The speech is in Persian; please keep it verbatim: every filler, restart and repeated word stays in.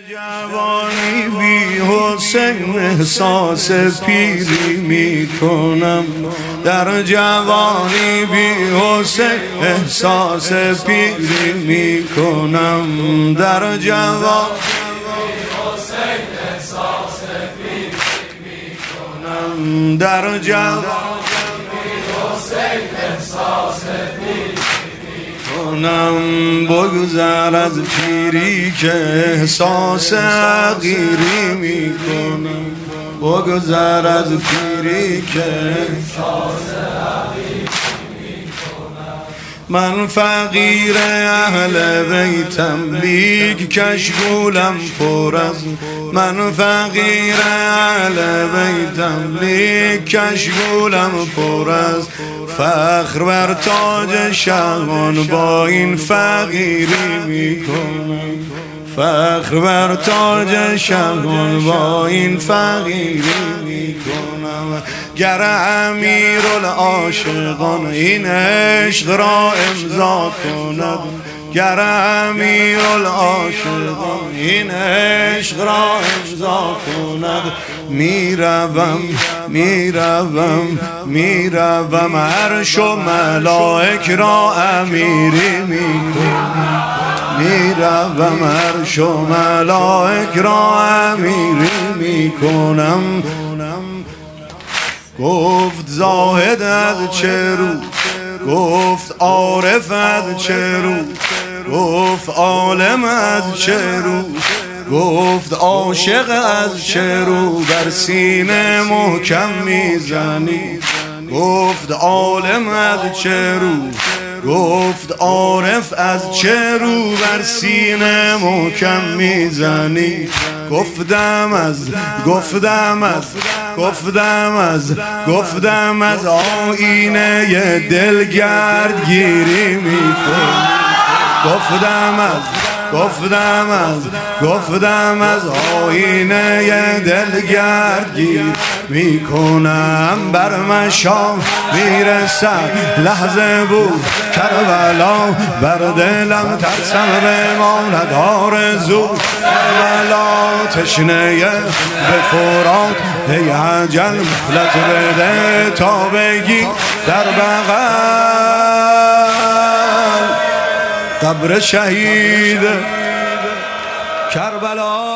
جوانی بی حسین احساس پیری می کنم. در جوانی بی حسین احساس پیری می کنم. در جوانی بی حسین احساس پیری می کنم. در جوانی بی حسین احساس پیری کنم. بگذر از پیری که احساس حقیری می کنم. بگذر از پیری که احساس حقیری می کنم. من فقیر اهل بیتم لیک کشگولم پر از. من فقیر اهل بیتم لیک کشگولم پر از. فخر بر تاج شهان با این فقیری می کنم. فخر بر تاج شهان با این فقیری می کنم. گر امیرالعاشقان این عشق را امضا کند. گر امیرالعاشقان این عشق را امضا کند. میروم میروم میروم عرش و ملائک را امیری میکنم. میروم عرش و ملائک را امیری میکنم. گفت زاهد از چه رو، گفت عارف از چه رو، گفت عالم از چه رو، گفت عاشق از چه رو بر سینه محکم میزنی. گفت عالم از چه رو، گفت عارف از چه رو بر سینه محکم میزنی. گفتم از گفتم از گفتم از گفتم از آینه دل گردگیری میکنم. گفتم از گفتم از گفتم از آینه دل گردگیر میکنم. بر مشام میرسد لحظه بود کربلا. بر دلم ترسم بماند آرزو کربلا. تشنه به فرات ای عجل مهلت بده تا بگی در بغل قبر شهید کربلا.